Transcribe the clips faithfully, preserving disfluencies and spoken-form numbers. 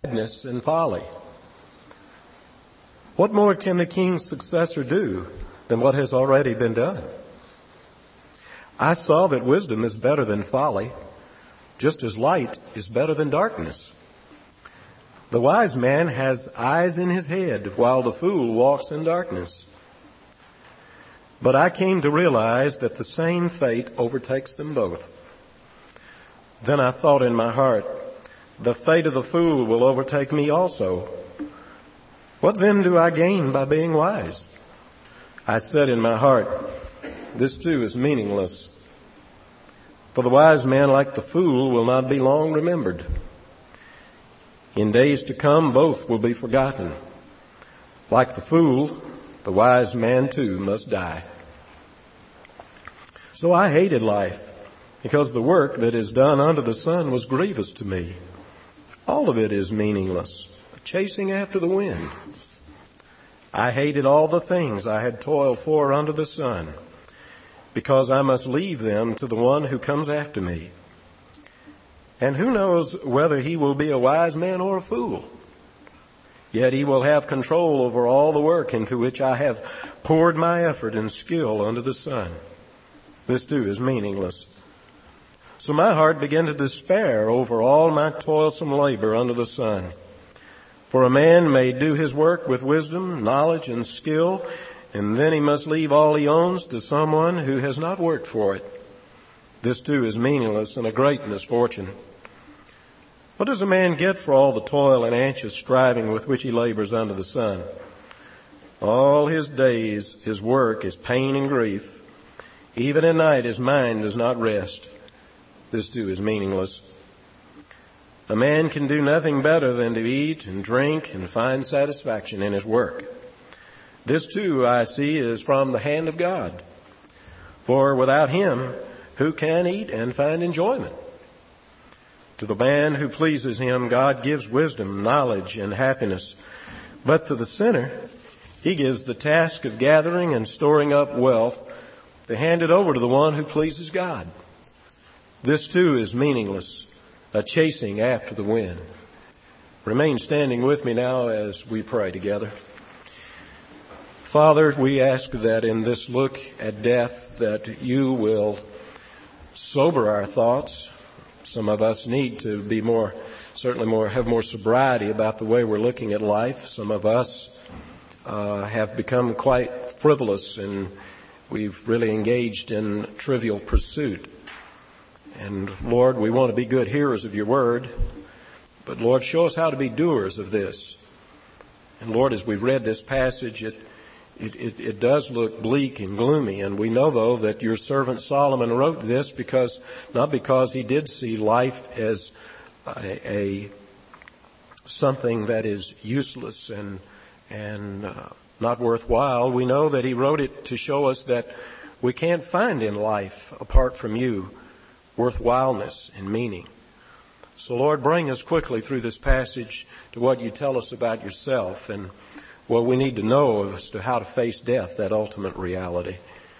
madness and folly. What more can the king's successor do than what has already been done? I saw that wisdom is better than folly, just as light is better than darkness. The wise man has eyes in his head, while the fool walks in darkness. But I came to realize that the same fate overtakes them both. Then I thought in my heart, the fate of the fool will overtake me also. What then do I gain by being wise? I said in my heart, this too is meaningless. For the wise man, like the fool, will not be long remembered. In days to come, both will be forgotten. Like the fool, the wise man too must die. So I hated life, because the work that is done under the sun was grievous to me. All of it is meaningless, chasing after the wind. I hated all the things I had toiled for under the sun, because I must leave them to the one who comes after me. And who knows whether he will be a wise man or a fool? Yet he will have control over all the work into which I have poured my effort and skill under the sun. This too is meaningless. So my heart began to despair over all my toilsome labor under the sun. For a man may do his work with wisdom, knowledge, and skill, and then he must leave all he owns to someone who has not worked for it. This too is meaningless and a great misfortune. What does a man get for all the toil and anxious striving with which he labors under the sun? All his days, his work is pain and grief. Even at night, his mind does not rest. This too is meaningless. A man can do nothing better than to eat and drink and find satisfaction in his work. This too, I see, is from the hand of God. For without him, who can eat and find enjoyment? To the man who pleases him, God gives wisdom, knowledge, and happiness. But to the sinner, he gives the task of gathering and storing up wealth to hand it over to the one who pleases God. This too is meaningless, a chasing after the wind. Remain standing with me now as we pray together. Father, we ask that in this look at death that you will sober our thoughts. Some of us need to be more, certainly more, have more sobriety about the way we're looking at life. Some of us uh, have become quite frivolous and we've really engaged in trivial pursuit. And Lord, we want to be good hearers of your word, but Lord, show us how to be doers of this. And Lord, as we've read this passage, it It, it, it does look bleak and gloomy, and we know, though, that your servant Solomon wrote this because, not because he did see life as a, a something that is useless and and uh, not worthwhile. We know that he wrote it to show us that we can't find in life, apart from you, worthwhileness and meaning. So, Lord, bring us quickly through this passage to what you tell us about yourself and what we need to know as to how to face death, that ultimate reality.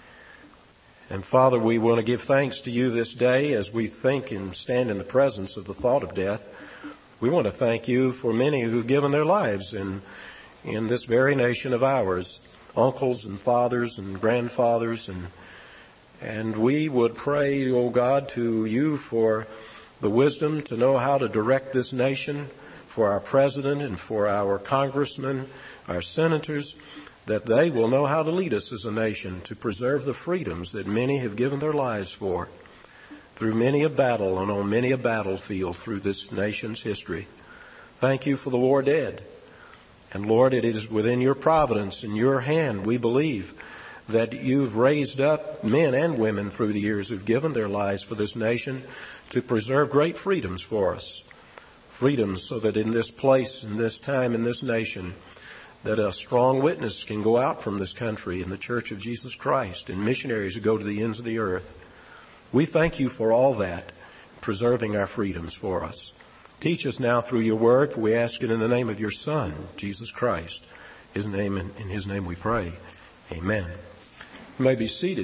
And Father, we want to give thanks to you this day as we think and stand in the presence of the thought of death. We want to thank you for many who've given their lives in, in this very nation of ours, uncles and fathers and grandfathers. And, and we would pray, O God, to you for the wisdom to know how to direct this nation, for our president and for our congressmen, our senators, that they will know how to lead us as a nation to preserve the freedoms that many have given their lives for through many a battle and on many a battlefield through this nation's history. Thank you for the war dead. And Lord, it is within your providence and your hand, we believe, that you've raised up men and women through the years who've given their lives for this nation to preserve great freedoms for us. Freedoms so that in this place, in this time, in this nation, that a strong witness can go out from this country in the Church of Jesus Christ and missionaries who go to the ends of the earth. We thank you for all that, preserving our freedoms for us. Teach us now through your word, for we ask it in the name of your Son, Jesus Christ. His name, in his name we pray. Amen. You may be seated.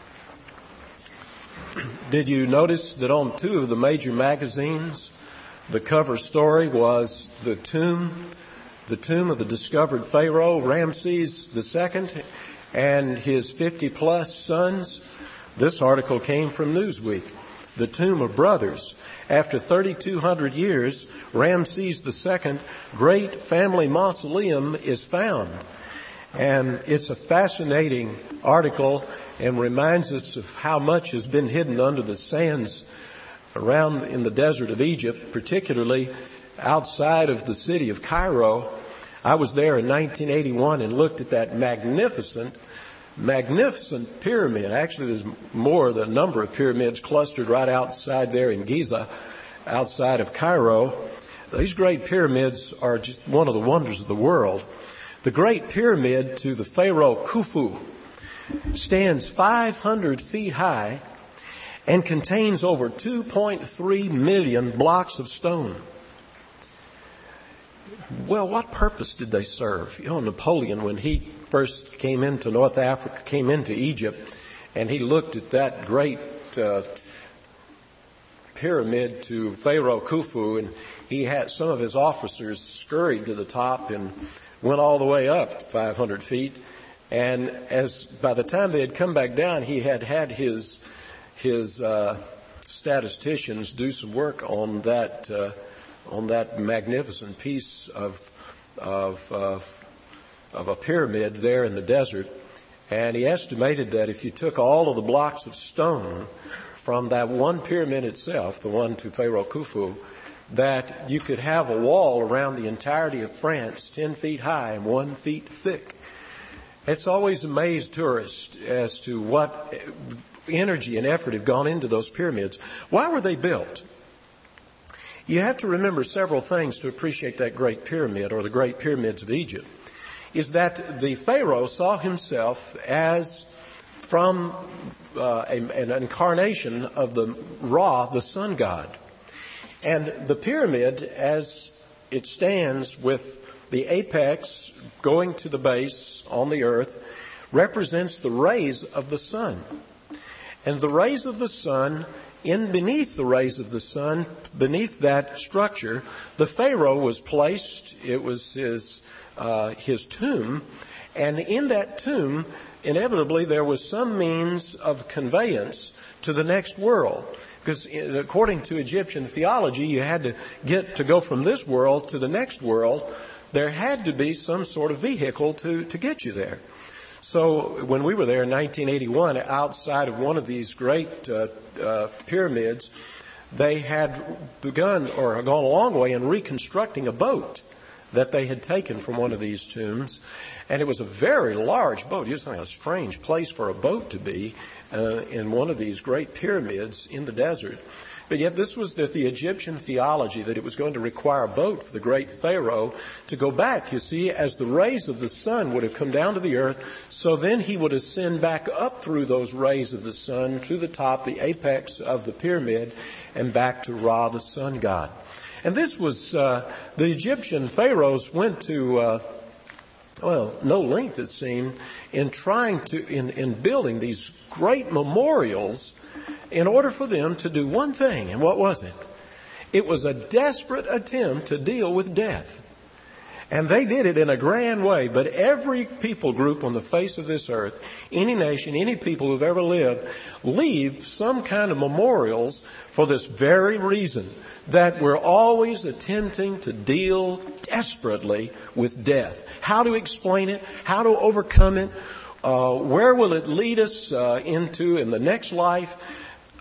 Did you notice that on two of the major magazines The cover story was the tomb, the tomb of the discovered Pharaoh, Ramses the Second, and his fifty plus sons. This article came from Newsweek. The tomb of brothers. After thirty-two hundred years, Ramses the Second great family mausoleum is found. And it's a fascinating article and reminds us of how much has been hidden under the sands around in the desert of Egypt, particularly outside of the city of Cairo. I was there in nineteen eighty-one and looked at that magnificent, magnificent pyramid. Actually, there's more than a number of pyramids clustered right outside there in Giza, outside of Cairo. These great pyramids are just one of the wonders of the world. The Great Pyramid to the Pharaoh Khufu stands five hundred feet high and contains over two point three million blocks of stone. Well, what purpose did they serve? You know, Napoleon, when he first came into North Africa, came into Egypt, and he looked at that great uh, pyramid to Pharaoh Khufu, and he had some of his officers scurried to the top and went all the way up five hundred feet. And as by the time they had come back down, he had had his his uh, statisticians do some work on that uh, on that magnificent piece of of uh, of a pyramid there in the desert. And he estimated that if you took all of the blocks of stone from that one pyramid itself, the one to Pharaoh Khufu, that you could have a wall around the entirety of France ten feet high and one feet thick. It's always amazed tourists as to what energy and effort have gone into those pyramids. Why were they built? You have to remember several things to appreciate that great pyramid, or the great pyramids of Egypt. Is that the Pharaoh saw himself as from uh, a, an incarnation of the Ra, the sun god. And the pyramid, as it stands with the apex going to the base on the earth, represents the rays of the sun. And the rays of the sun, in beneath the rays of the sun, beneath that structure, the Pharaoh was placed. It was his uh, his tomb. And in that tomb, inevitably, there was some means of conveyance to the next world. Because according to Egyptian theology, you had to get to go from this world to the next world. There had to be some sort of vehicle to, to get you there. So when we were there in nineteen eighty-one, outside of one of these great uh, uh, pyramids, they had begun or gone a long way in reconstructing a boat that they had taken from one of these tombs. And it was a very large boat. It was a strange place for a boat to be uh, in one of these great pyramids in the desert. But yet this was the, the Egyptian theology, that it was going to require a boat for the great Pharaoh to go back, you see, as the rays of the sun would have come down to the earth. So then he would ascend back up through those rays of the sun to the top, the apex of the pyramid, and back to Ra, the sun god. And this was, uh, the Egyptian pharaohs went to, uh, well, no length, it seemed, in trying to, in, in building these great memorials in order for them to do one thing. And what was it? It was a desperate attempt to deal with death. And they did it in a grand way. But every people group on the face of this earth, any nation, any people who've ever lived, leave some kind of memorials for this very reason, that we're always attempting to deal desperately with death. How to explain it? How to overcome it? Uh, where will it lead us uh, into in the next life?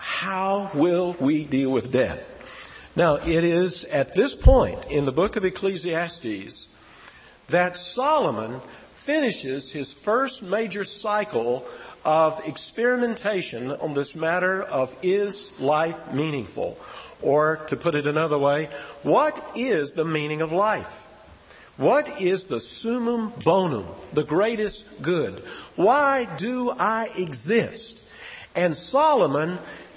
How will we deal with death? Now, it is at this point in the book of Ecclesiastes that Solomon finishes his first major cycle of experimentation on this matter of, is life meaningful? Or, to put it another way, what is the meaning of life? What is the summum bonum, the greatest good? Why do I exist? And Solomon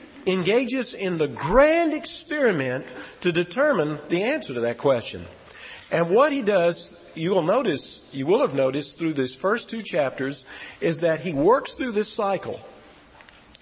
engages in the grand experiment to determine the answer to that question. And what he does, you will notice, you will have noticed through these first two chapters, is that he works through this cycle.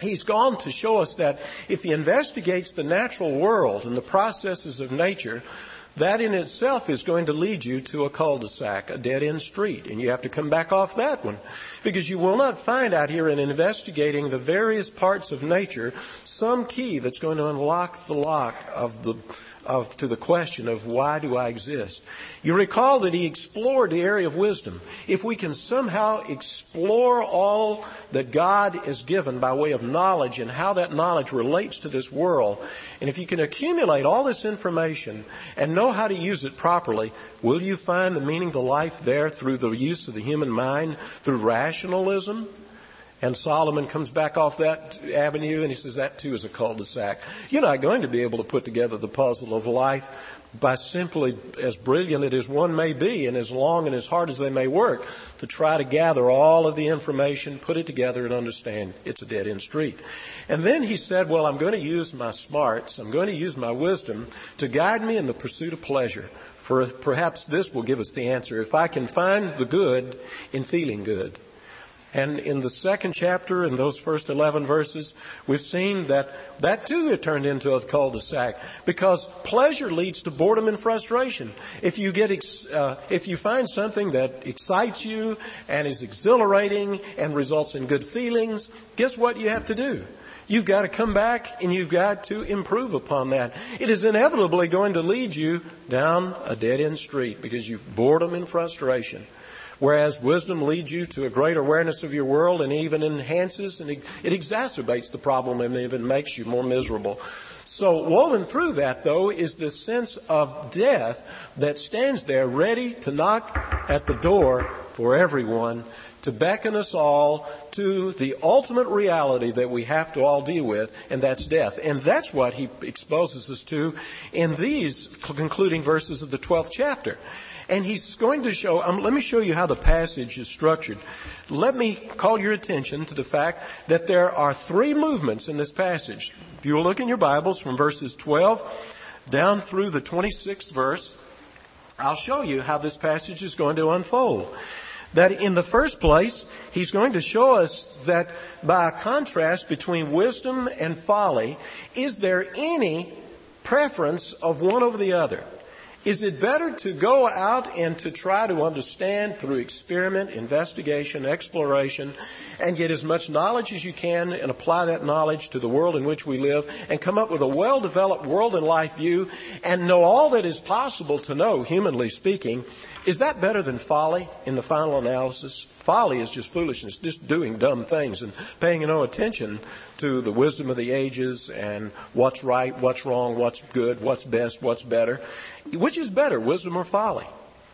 he's gone to show us that if he investigates the natural world and the processes of nature, that in itself is going to lead you to a cul-de-sac, a dead-end street. And you have to come back off that one. Because you will not find out here in investigating the various parts of nature some key that's going to unlock the lock of the of to the question of why do I exist. You recall that he explored the area of wisdom. If we can somehow explore all that God has given by way of knowledge and how that knowledge relates to this world, and if you can accumulate all this information and know how to use it properly, will you find the meaning of life there through the use of the human mind, through rationalism? And Solomon comes back off that avenue and he says that too is a cul-de-sac. You're not going to be able to put together the puzzle of life by simply, as brilliant as one may be and as long and as hard as they may work, to try to gather all of the information, put it together and understand it's a dead-end street. And then he said, well, I'm going to use my smarts, I'm going to use my wisdom to guide me in the pursuit of pleasure. For perhaps this will give us the answer. If I can find the good in feeling good. And in the second chapter, in those first eleven verses, we've seen that that too had turned into a cul-de-sac because pleasure leads to boredom and frustration. If you get, ex- uh, if you find something that excites you and is exhilarating and results in good feelings, guess what you have to do? You've got to come back and you've got to improve upon that. It is inevitably going to lead you down a dead-end street because you've boredom and frustration. Whereas wisdom leads you to a greater awareness of your world and even enhances and it exacerbates the problem and even makes you more miserable. So woven through that, though, is the sense of death that stands there ready to knock at the door for everyone, to beckon us all to the ultimate reality that we have to all deal with, and that's death. And that's what he exposes us to in these concluding verses of the twelfth chapter. And he's going to show, um, let me show you how the passage is structured. Let me call your attention to the fact that there are three movements in this passage. If you will look in your Bibles from verses twelve down through the twenty-sixth verse, I'll show you how this passage is going to unfold. That in the first place, he's going to show us that by a contrast between wisdom and folly, is there any preference of one over the other? Is it better to go out and to try to understand through experiment, investigation, exploration, and get as much knowledge as you can and apply that knowledge to the world in which we live and come up with a well-developed world and life view and know all that is possible to know, humanly speaking? Is that better than folly in the final analysis? Folly is just foolishness, just doing dumb things and paying no attention to the wisdom of the ages and what's right, what's wrong, what's good, what's best, what's better. Which is better, wisdom or folly?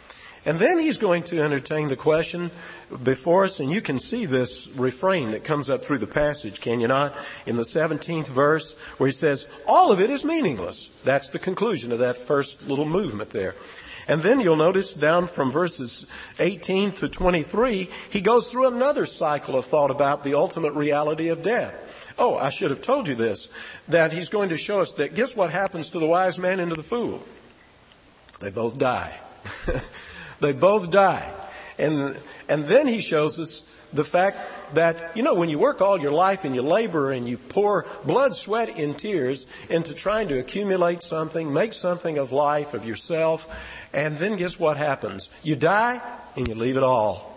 And then he's going to entertain the question before us, and you can see this refrain that comes up through the passage, can you not? In the seventeenth verse, where he says, all of it is meaningless. That's the conclusion of that first little movement there. And then you'll notice down from verses eighteen to twenty-three, he goes through another cycle of thought about the ultimate reality of death. Oh, I should have told you this, that he's going to show us that guess what happens to the wise man and to the fool? They both die. They both die. And, and then he shows us the fact that, you know, when you work all your life and you labor and you pour blood, sweat, and tears into trying to accumulate something, make something of life, of yourself, and then guess what happens? You die and you leave it all.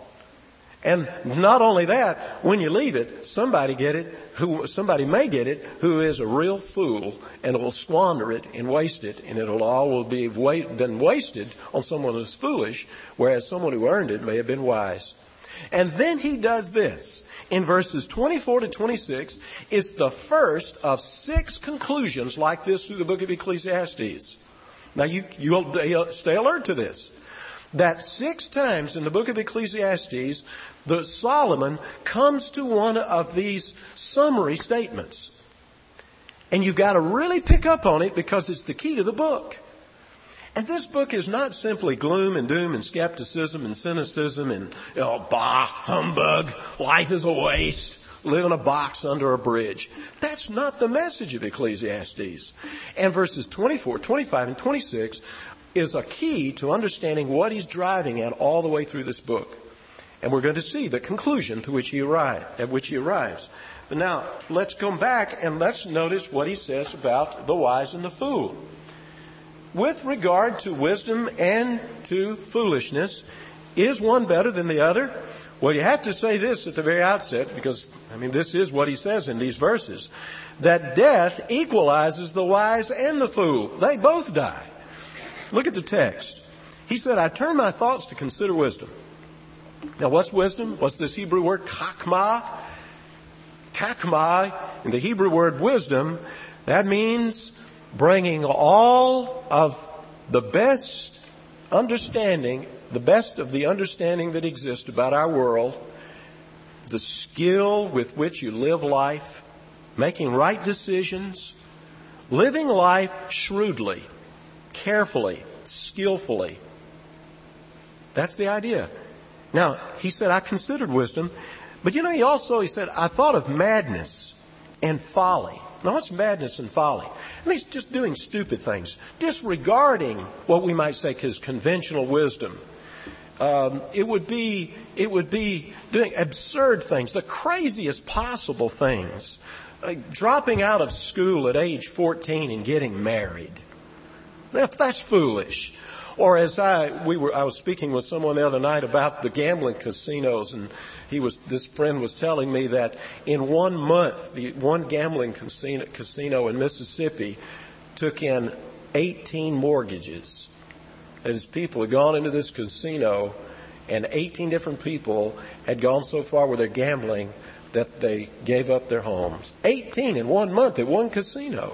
And not only that, when you leave it, somebody get it, who somebody may get it, who is a real fool and will squander it and waste it, and it'll all will be wa- been wasted on someone who's foolish, whereas someone who earned it may have been wise. And then he does this. In verses twenty-four to twenty-six, it's the first of six conclusions like this through the book of Ecclesiastes. Now you, you'll stay alert to this. That six times in the book of Ecclesiastes, the Solomon comes to one of these summary statements. And you've got to really pick up on it because it's the key to the book. And this book is not simply gloom and doom and skepticism and cynicism and, you know, bah, humbug, life is a waste, live in a box under a bridge. That's not the message of Ecclesiastes. And verses twenty-four, twenty-five, and twenty-six is a key to understanding what he's driving at all the way through this book. And we're going to see the conclusion to which he arrived, at which he arrives. But now, let's come back and let's notice what he says about the wise and the fool. With regard to wisdom and to foolishness, is one better than the other? Well, you have to say this at the very outset, because, I mean, this is what he says in these verses, that death equalizes the wise and the fool. They both die. Look at the text. He said, I turn my thoughts to consider wisdom. Now, what's wisdom? What's this Hebrew word? Chachma. Chachma, in the Hebrew word wisdom, that means bringing all of the best understanding, the best of the understanding that exists about our world, the skill with which you live life, making right decisions, living life shrewdly, carefully, skillfully. That's the idea. Now, he said, I considered wisdom, but you know, he also, he said, I thought of madness and folly. Now, what's madness and folly? I mean, it's just doing stupid things, disregarding what we might say is conventional wisdom. Um, it would be, it would be doing absurd things, the craziest possible things, like dropping out of school at age fourteen and getting married. That, that's foolish. Or as I we were, I was speaking with someone the other night about the gambling casinos, and he was this friend was telling me that in one month, the one gambling casino, casino in Mississippi took in eighteen mortgages. That is, people had gone into this casino, and eighteen different people had gone so far with their gambling that they gave up their homes. eighteen in one month at one casino.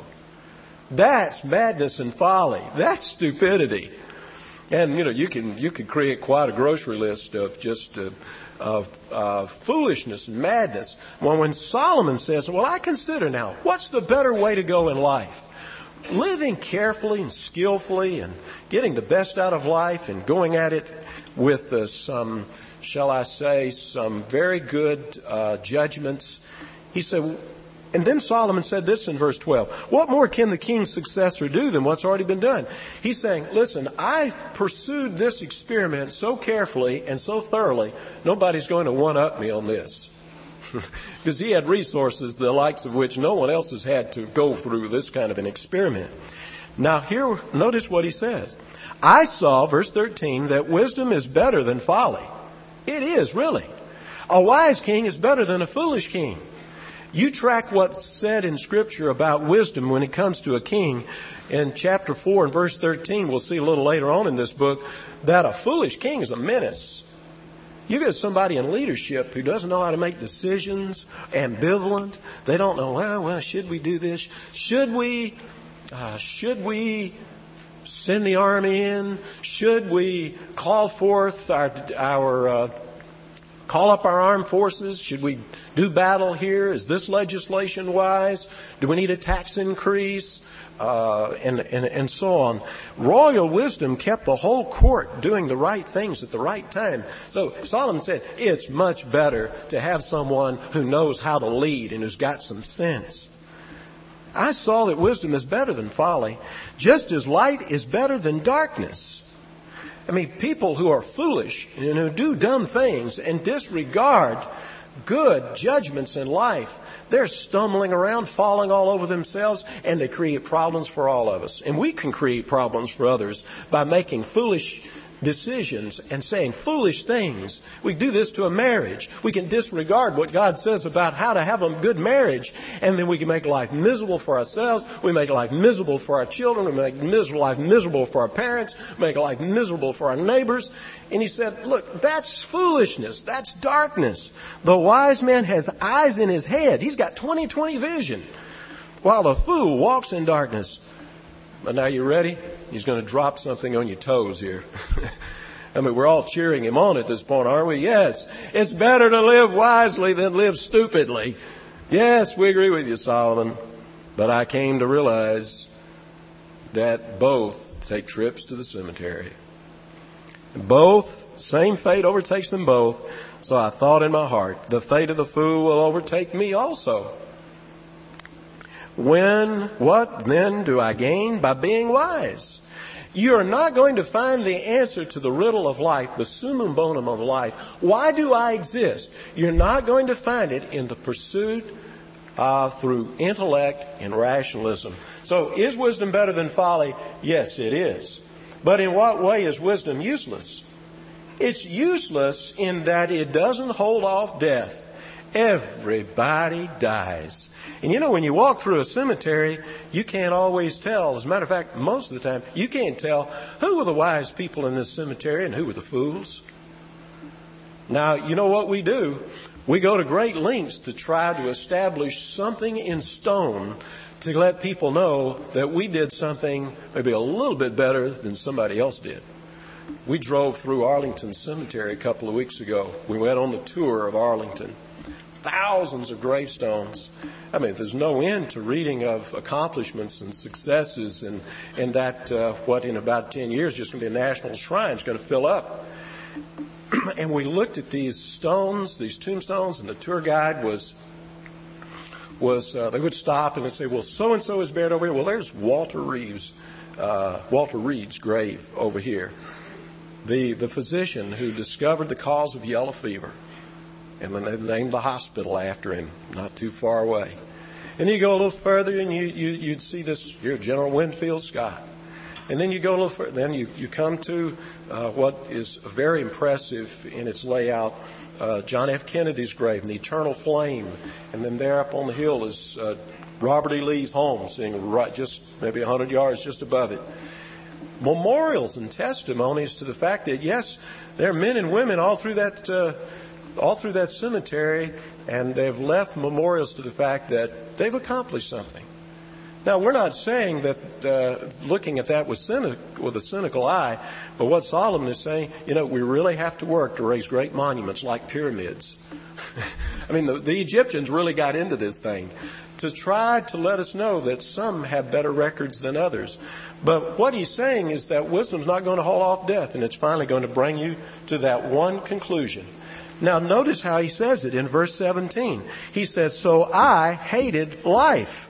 That's madness and folly. That's stupidity. And, you know, you can you can create quite a grocery list of just uh, of uh, foolishness and madness. Well, when Solomon says, well, I consider now, what's the better way to go in life? Living carefully and skillfully and getting the best out of life and going at it with uh, some, shall I say, some very good uh, judgments. He said, and then Solomon said this in verse twelve, what more can the king's successor do than what's already been done? He's saying, listen, I pursued this experiment so carefully and so thoroughly, nobody's going to one-up me on this. Because he had resources the likes of which no one else has had to go through this kind of an experiment. Now here, notice what he says. I saw, verse thirteen, that wisdom is better than folly. It is, really. A wise king is better than a foolish king. You track what's said in Scripture about wisdom when it comes to a king. In chapter four and verse thirteen, we'll see a little later on in this book, that a foolish king is a menace. You get somebody in leadership who doesn't know how to make decisions, ambivalent. They don't know, well, well, should we do this? Should we, uh, should we send the army in? Should we call forth our, our, uh, call up our armed forces? Should we do battle here? Is this legislation wise? Do we need a tax increase? Uh, and, and, and so on. Royal wisdom kept the whole court doing the right things at the right time. So Solomon said, it's much better to have someone who knows how to lead and who's got some sense. I saw that wisdom is better than folly, just as light is better than darkness. I mean, people who are foolish and who do dumb things and disregard good judgments in life, they're stumbling around, falling all over themselves, and they create problems for all of us. And we can create problems for others by making foolish decisions and saying foolish things. We do this to a marriage. We can disregard what God says about how to have a good marriage, and then we can make life miserable for ourselves. We make life miserable for our children. We make miserable life miserable for our parents. We make life miserable for our neighbors. And he said, look, that's foolishness. That's darkness. The wise man has eyes in his head. He's got twenty twenty vision, while the fool walks in darkness. But now you ready? He's going to drop something on your toes here. I mean, we're all cheering him on at this point, aren't we? Yes. It's better to live wisely than live stupidly. Yes, we agree with you, Solomon. But I came to realize that both take trips to the cemetery. Both, same fate overtakes them both. So I thought in my heart, the fate of the fool will overtake me also. When, what then do I gain by being wise? You're not going to find the answer to the riddle of life, the summum bonum of life. Why do I exist? You're not going to find it in the pursuit uh, through intellect and rationalism. So is wisdom better than folly? Yes, it is. But in what way is wisdom useless? It's useless in that it doesn't hold off death. Everybody dies. And you know, when you walk through a cemetery, you can't always tell. As a matter of fact, most of the time, you can't tell who were the wise people in this cemetery and who were the fools. Now, you know what we do? We go to great lengths to try to establish something in stone to let people know that we did something maybe a little bit better than somebody else did. We drove through Arlington Cemetery a couple of weeks ago. We went on the tour of Arlington. Thousands of gravestones. I mean, there's no end to reading of accomplishments and successes, and, and that, uh, what in about ten years, just going to be a national shrine is going to fill up. And we looked at these stones, these tombstones, and the tour guide was, was uh, they would stop and they'd say, well, so-and-so is buried over here. Well, there's Walter Reeves, uh, Walter Reed's grave over here. The, the physician who discovered the cause of yellow fever. And then they named the hospital after him, not too far away. And you go a little further and you, you, you'd see this, here, General Winfield Scott. And then you go a little further, then you, you come to uh, what is very impressive in its layout, uh, John F. Kennedy's grave, an eternal flame. And then there up on the hill is uh, Robert E. Lee's home, sitting right just maybe one hundred yards just above it. Memorials and testimonies to the fact that, yes, there are men and women all through that uh, all through that cemetery, and they've left memorials to the fact that they've accomplished something. Now, we're not saying that uh, looking at that with, cynic, with a cynical eye, but what Solomon is saying, you know, we really have to work to raise great monuments like pyramids. I mean, the, the Egyptians really got into this thing to try to let us know that some have better records than others. But what he's saying is that wisdom's not going to hold off death, and it's finally going to bring you to that one conclusion. Now, notice how he says it in verse seventeen. He says, so I hated life.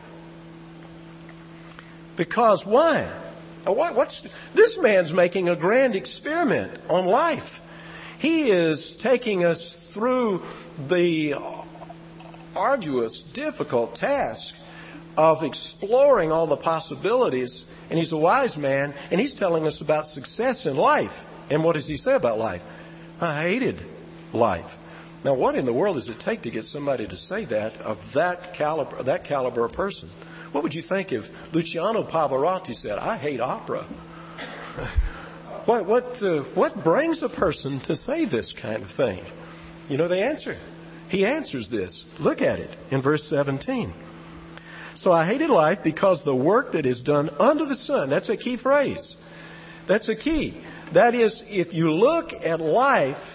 Because why? What's, this man's making a grand experiment on life. He is taking us through the arduous, difficult task of exploring all the possibilities. And he's a wise man, and he's telling us about success in life. And what does he say about life? I hated life. Now, what in the world does it take to get somebody to say that of that caliber, that caliber of person? What would you think if Luciano Pavarotti said, I hate opera? What, what, uh, what brings a person to say this kind of thing? You know the answer. He answers this. Look at it in verse seventeen. So I hated life because the work that is done under the sun, that's a key phrase. That's a key. That is, if you look at life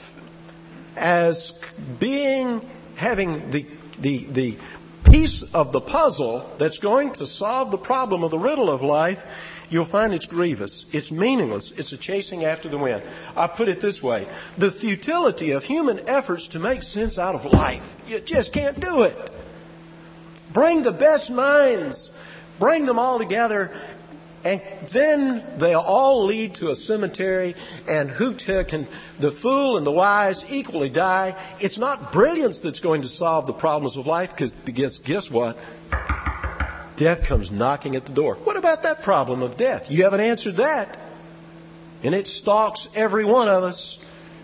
as being, having the, the, the piece of the puzzle that's going to solve the problem of the riddle of life, you'll find it's grievous. It's meaningless. It's a chasing after the wind. I put it this way. The futility of human efforts to make sense out of life. You just can't do it. Bring the best minds. Bring them all together. And then they'll all lead to a cemetery, and who can, the fool and the wise equally die. It's not brilliance that's going to solve the problems of life, because guess, guess what? Death comes knocking at the door. What about that problem of death? You haven't answered that. And it stalks every one of us.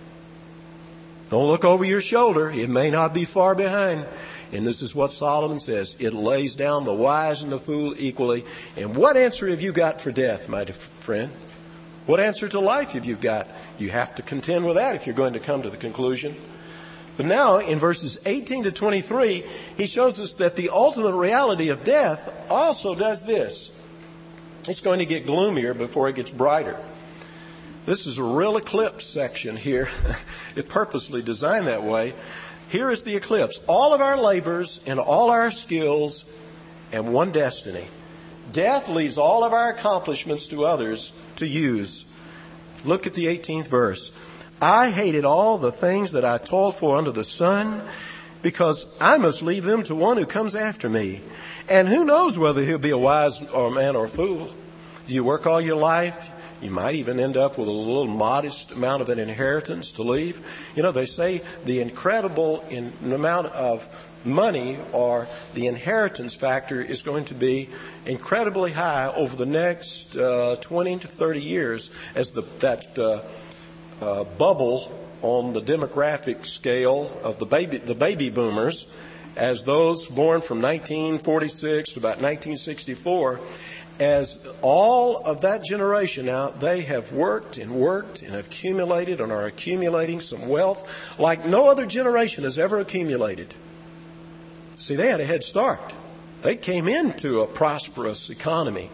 Don't look over your shoulder. It may not be far behind. And this is what Solomon says. It lays down the wise and the fool equally. And what answer have you got for death, my friend? What answer to life have you got? You have to contend with that if you're going to come to the conclusion. But now, in verses eighteen to twenty-three, he shows us that the ultimate reality of death also does this. It's going to get gloomier before it gets brighter. This is a real eclipse section here. It purposely designed that way. Here is the eclipse. All of our labors and all our skills and one destiny. Death leaves all of our accomplishments to others to use. Look at the eighteenth verse. I hated all the things that I toiled for under the sun, because I must leave them to one who comes after me. And who knows whether he'll be a wise or man or a fool? Do you work all your life? You might even end up with a little modest amount of an inheritance to leave. You know, they say the incredible in, amount of money or the inheritance factor is going to be incredibly high over the next uh, twenty to thirty years as the, that uh, uh, bubble on the demographic scale of the baby, the baby boomers, as those born from nineteen forty-six to about nineteen sixty-four, as all of that generation now, they have worked and worked and accumulated and are accumulating some wealth like no other generation has ever accumulated. See, they had a head start. They came into a prosperous economy.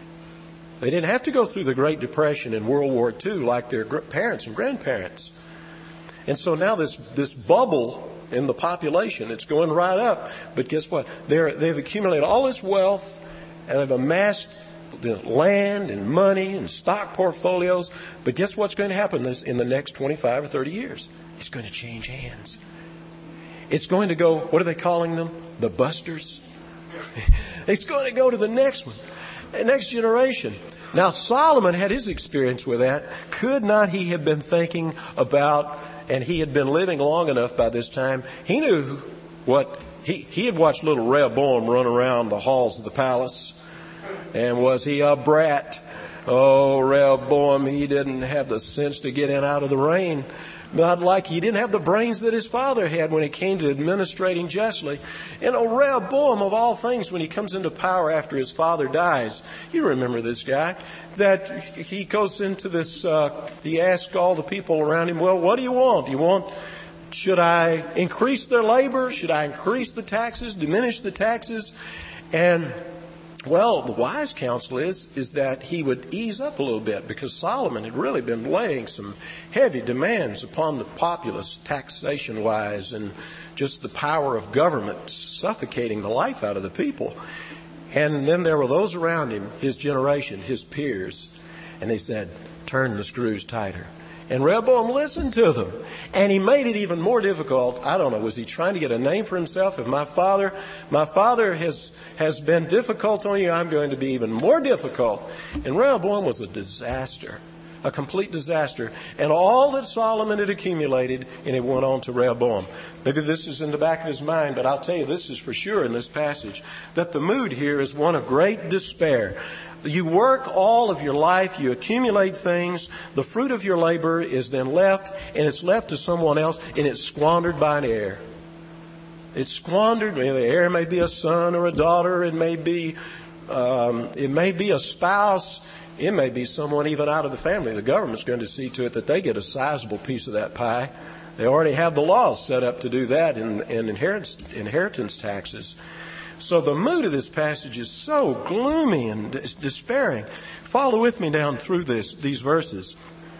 They didn't have to go through the Great Depression and World War Two like their parents and grandparents. And so now this, this bubble in the population, it's going right up. But guess what? They're, they've accumulated all this wealth and they've amassed land and money and stock portfolios. But guess what's going to happen in the next twenty-five or thirty years? It's going to change hands. It's going to go, what are they calling them? The busters. It's going to go to the next one, the next generation. Now, Solomon had his experience with that. Could not he have been thinking about, and he had been living long enough by this time, he knew what, he, he had watched little Rehoboam run around the halls of the palace. And was he a brat? Oh, Rehoboam, he didn't have the sense to get in out of the rain. Not like he didn't have the brains that his father had when it came to administrating justly. And oh, Rehoboam, of all things, when he comes into power after his father dies, you remember this guy, that he goes into this, uh, he asks all the people around him, well, what do you want? Do you want, should I increase their labor? Should I increase the taxes, diminish the taxes? And well, the wise counsel is, is that he would ease up a little bit because Solomon had really been laying some heavy demands upon the populace taxation-wise and just the power of government suffocating the life out of the people. And then there were those around him, his generation, his peers, and they said, turn the screws tighter. And Rehoboam listened to them. And he made it even more difficult. I don't know, was he trying to get a name for himself? If my father, my father has, has been difficult on you, I'm going to be even more difficult. And Rehoboam was a disaster, a complete disaster. And all that Solomon had accumulated, and it went on to Rehoboam. Maybe this is in the back of his mind, but I'll tell you, this is for sure in this passage, that the mood here is one of great despair. You work all of your life, you accumulate things, the fruit of your labor is then left, and it's left to someone else, and it's squandered by an heir. It's squandered. The heir may be a son or a daughter, it may be, um, it may be a spouse, it may be someone even out of the family. The government's going to see to it that they get a sizable piece of that pie. They already have the laws set up to do that in, in inheritance, inheritance taxes. So the mood of this passage is so gloomy and despairing. Follow with me down through this, these verses.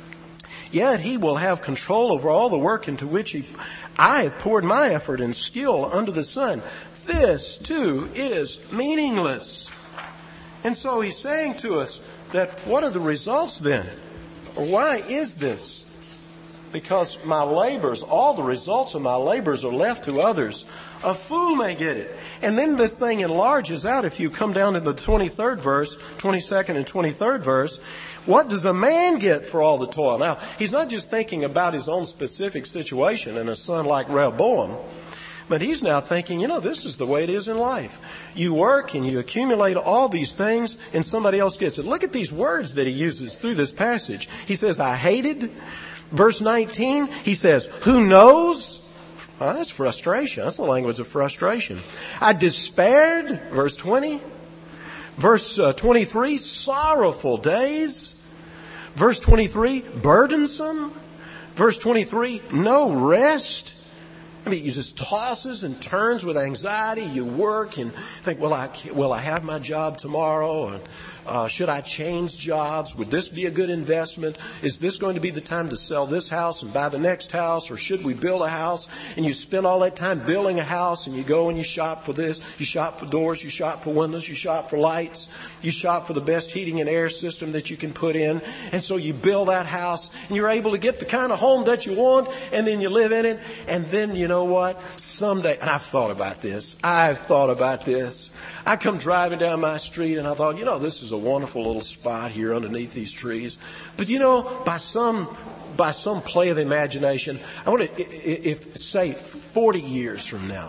Yet he will have control over all the work into which he, I have poured my effort and skill under the sun. This, too, is meaningless. And so he's saying to us that what are the results then? Or why is this? Because my labors, all the results of my labors are left to others. A fool may get it. And then this thing enlarges out. If you come down to the twenty-third verse, twenty-second and twenty-third verse, what does a man get for all the toil? Now, he's not just thinking about his own specific situation and a son like Rehoboam, but he's now thinking, you know, this is the way it is in life. You work and you accumulate all these things and somebody else gets it. Look at these words that he uses through this passage. He says, I hated. Verse nineteen, he says, who knows? Well, that's frustration. That's the language of frustration. I despaired. Verse twenty. Verse uh, twenty-three, sorrowful days. Verse twenty-three, burdensome. Verse twenty-three, no rest. I mean, you just tosses and turns with anxiety. You work and think, will I, will I have my job tomorrow? And, uh, should I change jobs? Would this be a good investment? Is this going to be the time to sell this house and buy the next house? Or should we build a house? And you spend all that time building a house and you go and you shop for this. You shop for doors. You shop for windows. You shop for lights. You shop for the best heating and air system that you can put in. And so you build that house and you're able to get the kind of home that you want, and then you live in it. And then you know what? Someday, and I've thought about this. I've thought about this. I come driving down my street and I thought, you know, this is a wonderful little spot here underneath these trees. But you know, by some, by some play of the imagination, I want to, if, say, forty years from now,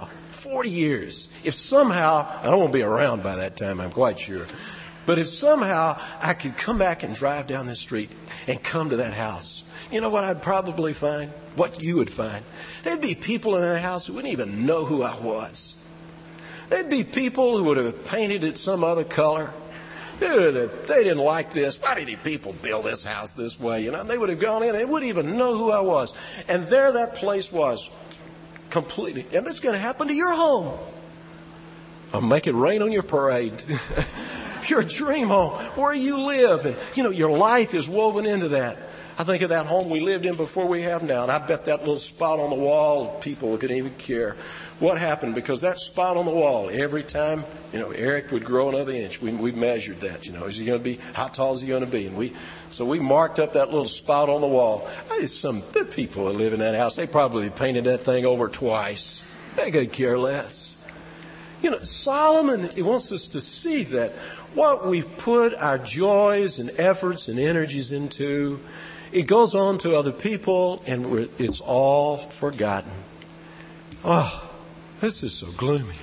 forty years, if somehow, I don't want to be around by that time, I'm quite sure, but if somehow I could come back and drive down this street and come to that house, you know what I'd probably find? What you would find? There'd be people in that house who wouldn't even know who I was. There'd be people who would have painted it some other color. They didn't like this. Why did these people build this house this way? You know, they would have gone in. They wouldn't even know who I was. And there that place was, completely. And that's going to happen to your home. I'll make it rain on your parade. Your dream home, where you live. And, you know, your life is woven into that. I think of that home we lived in before we have now. And I bet that little spot on the wall, people couldn't even care what happened, because that spot on the wall, every time, you know, Eric would grow another inch. We, we measured that, you know. Is he going to be, how tall is he going to be? And we, so we marked up that little spot on the wall. There's some the people that live in that house. They probably painted that thing over twice. They could care less. You know, Solomon, he wants us to see that what we've put our joys and efforts and energies into, it goes on to other people, and we're, it's all forgotten. Oh, this is so gloomy.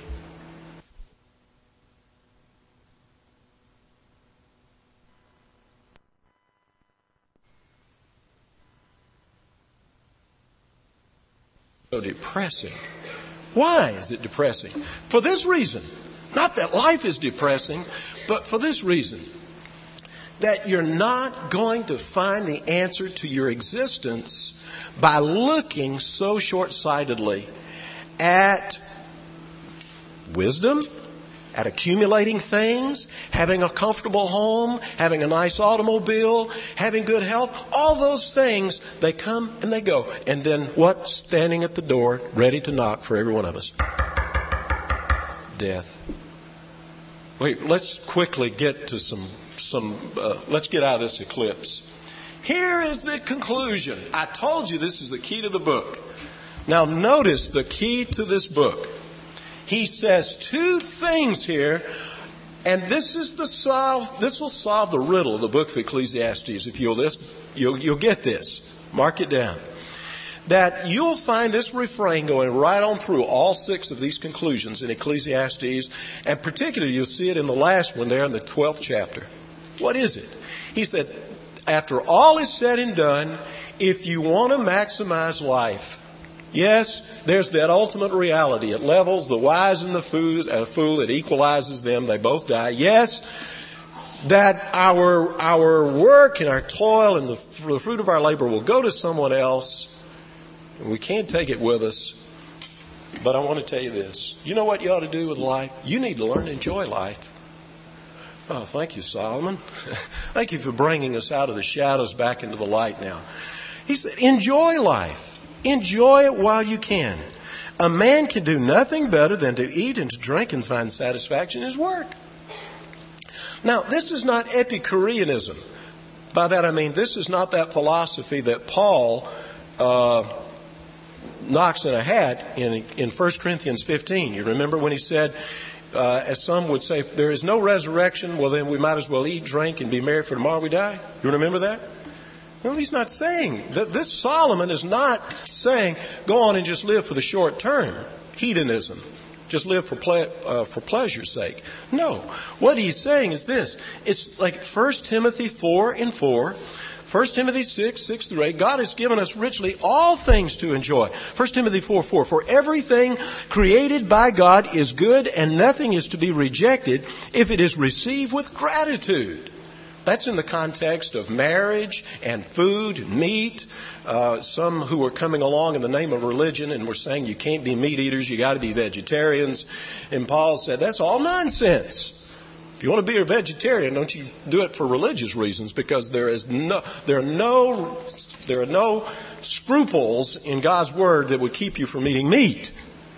So depressing. Why is it depressing? For this reason. Not that life is depressing, but for this reason. That you're not going to find the answer to your existence by looking so short-sightedly at wisdom, at accumulating things, having a comfortable home, having a nice automobile, having good health. All those things, they come and they go. And then what's standing at the door, ready to knock for every one of us? Death. Wait, let's quickly get to some, some. Uh, let's get out of this eclipse. Here is the conclusion. I told you this is the key to the book. Now notice the key to this book. He says two things here, and this is the solve. This will solve the riddle of the book of Ecclesiastes. If you'll listen, you'll, you'll get this. Mark it down. That you'll find this refrain going right on through all six of these conclusions in Ecclesiastes, and particularly you'll see it in the last one there in the twelfth chapter. What is it? He said, after all is said and done, if you want to maximize life, yes, there's that ultimate reality. It levels the wise and the fool, uh, fool. It equalizes them. They both die. Yes, that our our work and our toil and the, the fruit of our labor will go to someone else. We can't take it with us. But I want to tell you this. You know what you ought to do with life? You need to learn to enjoy life. Oh, thank you, Solomon. Thank you for bringing us out of the shadows back into the light now. He said, enjoy life. Enjoy it while you can. A man can do nothing better than to eat and to drink and find satisfaction in his work. Now, this is not Epicureanism. By that I mean, this is not that philosophy that Paul uh, knocks in a hat in, in First Corinthians fifteen. You remember when he said, uh, as some would say, if there is no resurrection, well then we might as well eat, drink, and be merry, for tomorrow we die? You remember that? No, he's not saying that. This Solomon is not saying go on and just live for the short term. Hedonism. Just live for ple- uh, for pleasure's sake. No. What he's saying is this. It's like First Timothy four and four. First Timothy six, six through eight. God has given us richly all things to enjoy. First Timothy four, four. For everything created by God is good, and nothing is to be rejected if it is received with gratitude. That's in the context of marriage and food and meat. Uh, some who are coming along in the name of religion and were saying you can't be meat eaters, you got to be vegetarians. And Paul said that's all nonsense. If you want to be a vegetarian, don't you do it for religious reasons, because there is no, there are no, there are no scruples in God's word that would keep you from eating meat.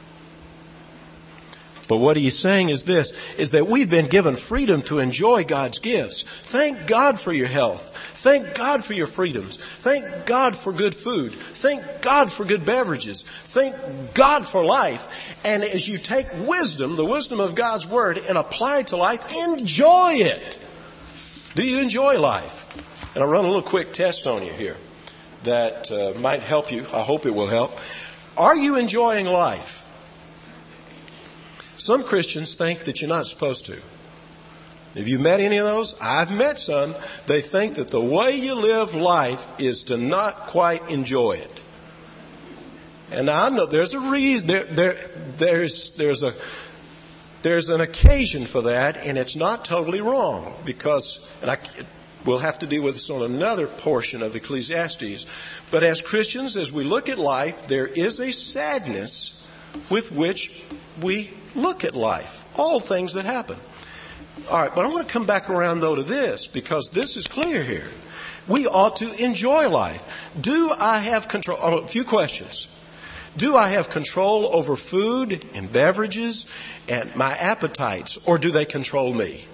But what he's saying is this, is that we've been given freedom to enjoy God's gifts. Thank God for your health. Thank God for your freedoms. Thank God for good food. Thank God for good beverages. Thank God for life. And as you take wisdom, the wisdom of God's word, and apply it to life, enjoy it. Do you enjoy life? And I'll run a little quick test on you here that uh, might help you. I hope it will help. Are you enjoying life? Some Christians think that you're not supposed to. Have you met any of those? I've met some. They think that the way you live life is to not quite enjoy it. And I know there's a reason, there, there, there's, there's a, there's an occasion for that, and it's not totally wrong, because, and I, we'll have to deal with this on another portion of Ecclesiastes. But as Christians, as we look at life, there is a sadness with which we look at life. All things that happen. All right, but I want to come back around, though, to this, because this is clear here. We ought to enjoy life. Do I have control? Oh, a few questions. Do I have control over food and beverages and my appetites, or do they control me?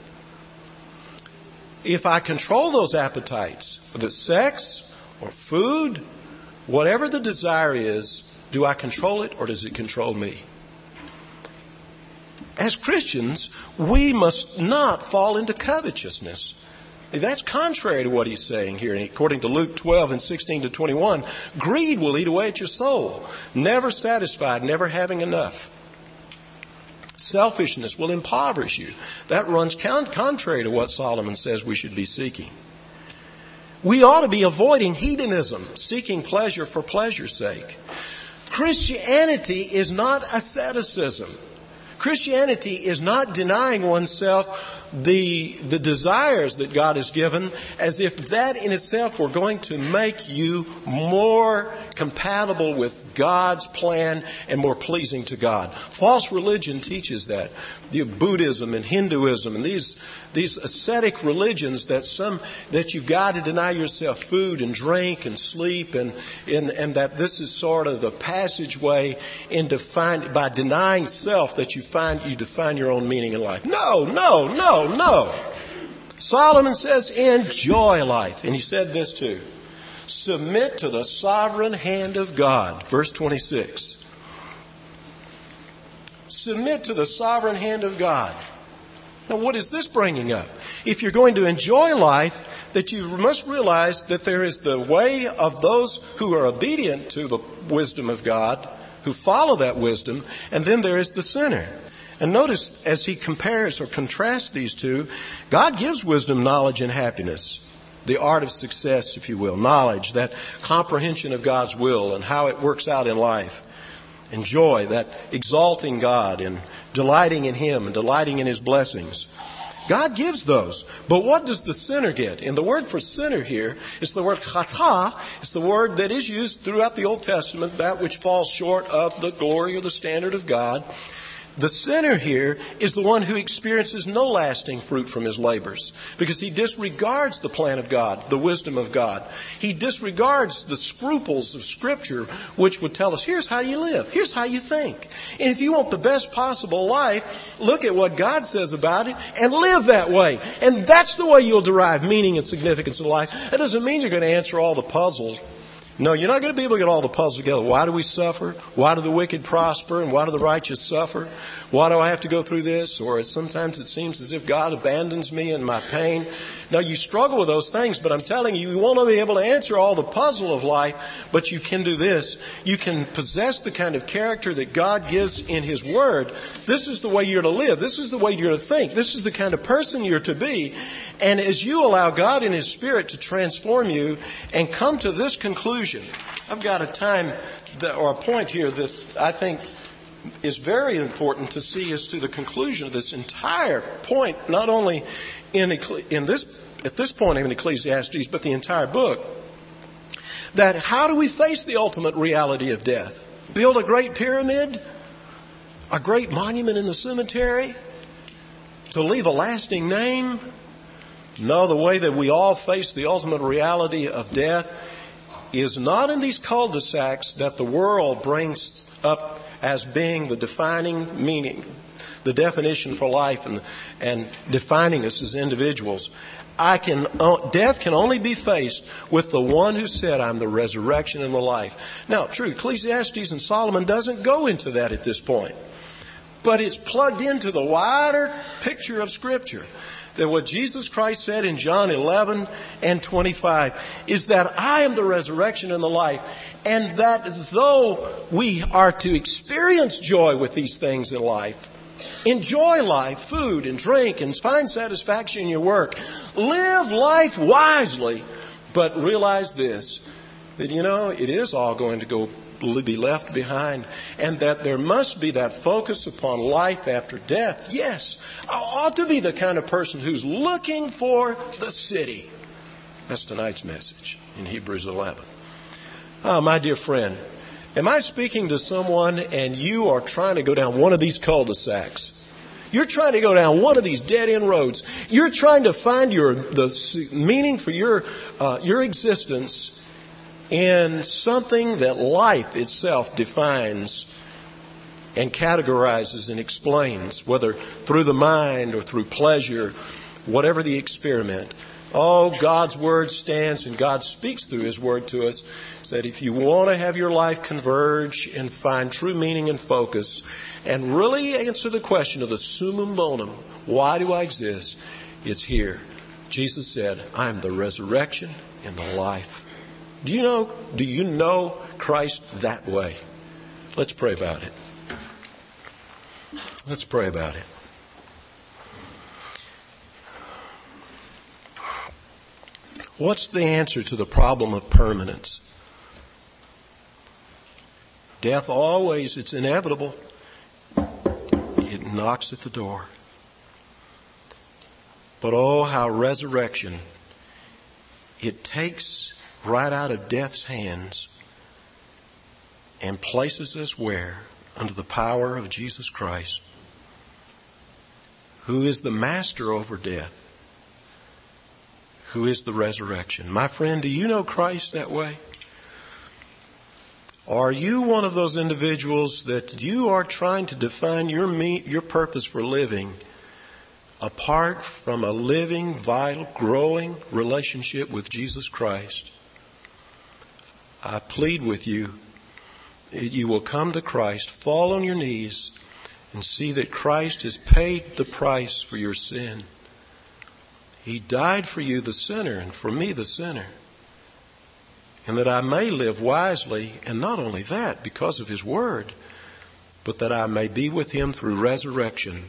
If I control those appetites, whether it's sex or food, whatever the desire is, do I control it or does it control me? As Christians, we must not fall into covetousness. That's contrary to what he's saying here. According to Luke twelve and sixteen to twenty-one, greed will eat away at your soul, never satisfied, never having enough. Selfishness will impoverish you. That runs contrary to what Solomon says we should be seeking. We ought to be avoiding hedonism, seeking pleasure for pleasure's sake. Christianity is not asceticism. Christianity is not denying oneself the, the desires that God has given, as if that in itself were going to make you more compatible with God's plan and more pleasing to God. False religion teaches that. The Buddhism and Hinduism and these these ascetic religions that some that you've got to deny yourself food and drink and sleep, and and, and that this is sort of the passageway into find by denying self that you find you define your own meaning in life. No, no, no, no. Solomon says, enjoy life. And he said this too. Submit to the sovereign hand of God. Verse twenty-six. Submit to the sovereign hand of God. Now, what is this bringing up? If you're going to enjoy life, that you must realize that there is the way of those who are obedient to the wisdom of God, who follow that wisdom, and then there is the sinner. And notice, as he compares or contrasts these two, God gives wisdom, knowledge, and happiness. The art of success, if you will. Knowledge, that comprehension of God's will and how it works out in life. And joy, that exalting God and delighting in Him and delighting in His blessings. God gives those. But what does the sinner get? And the word for sinner here is the word chata. It's the word that is used throughout the Old Testament, that which falls short of the glory or the standard of God. The sinner here is the one who experiences no lasting fruit from his labors, because he disregards the plan of God, the wisdom of God. He disregards the scruples of Scripture, which would tell us, here's how you live, here's how you think. And if you want the best possible life, look at what God says about it and live that way. And that's the way you'll derive meaning and significance in life. That doesn't mean you're going to answer all the puzzle. No, you're not going to be able to get all the puzzles together. Why do we suffer? Why do the wicked prosper? And why do the righteous suffer? Why do I have to go through this? Or sometimes it seems as if God abandons me in my pain. Now, you struggle with those things, but I'm telling you, you won't be able to answer all the puzzle of life, but you can do this. You can possess the kind of character that God gives in His Word. This is the way you're to live. This is the way you're to think. This is the kind of person you're to be. And as you allow God in His Spirit to transform you and come to this conclusion, I've got a time that, or a point here that I think is very important to see as to the conclusion of this entire point, not only in, in this, at this point in Ecclesiastes, but the entire book. That how do we face the ultimate reality of death? Build a great pyramid? A great monument in the cemetery? To leave a lasting name? No, the way that we all face the ultimate reality of death is not in these cul-de-sacs that the world brings up as being the defining meaning, the definition for life and, and defining us as individuals. I can, uh, death can only be faced with the one who said, I'm the resurrection and the life. Now, true, Ecclesiastes and Solomon doesn't go into that at this point, but it's plugged into the wider picture of Scripture. That what Jesus Christ said in John eleven and twenty-five is that I am the resurrection and the life, and that though we are to experience joy with these things in life, Enjoy life, food and drink, and find satisfaction in your work. Live life wisely, but realize this, that, you know, it is all going to go be left behind, and that there must be that focus upon life after death. Yes, I ought to be the kind of person who's looking for the city. That's tonight's message in Hebrews eleven. Oh, my dear friend, am I speaking to someone and you are trying to go down one of these cul-de-sacs? You're trying to go down one of these dead-end roads. You're trying to find your the meaning for your uh, your existence in something that life itself defines and categorizes and explains, whether through the mind or through pleasure, whatever the experiment. Oh, God's Word stands, and God speaks through His Word to us, that if you want to have your life converge and find true meaning and focus and really answer the question of the summum bonum, why do I exist? It's here. Jesus said, I am the resurrection and the life. Do you know, do you know Christ that way? Let's pray about it. Let's pray about it. What's the answer to the problem of permanence? Death always, it's inevitable. It knocks at the door. But oh, how resurrection, it takes right out of death's hands and places us where? Under the power of Jesus Christ, who is the master over death, who is the resurrection. My friend, do you know Christ that way? Are you one of those individuals that you are trying to define your me- your purpose for living apart from a living, vital, growing relationship with Jesus Christ? I plead with you, you will come to Christ, fall on your knees, and see that Christ has paid the price for your sin. He died for you, the sinner, and for me, the sinner. And that I may live wisely, and not only that, because of His Word, but that I may be with Him through resurrection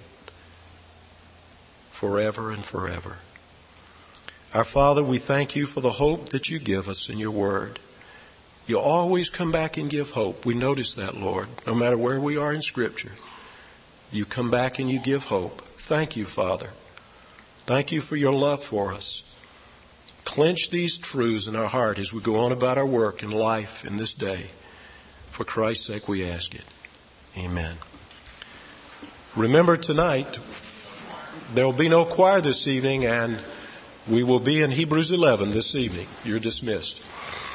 forever and forever. Our Father, we thank You for the hope that You give us in Your Word. You always come back and give hope. We notice that, Lord, no matter where we are in Scripture. You come back and You give hope. Thank You, Father. Thank You for Your love for us. Clench these truths in our heart as we go on about our work and life in this day. For Christ's sake we ask it. Amen. Remember tonight, there will be no choir this evening, and we will be in Hebrews eleven this evening. You're dismissed.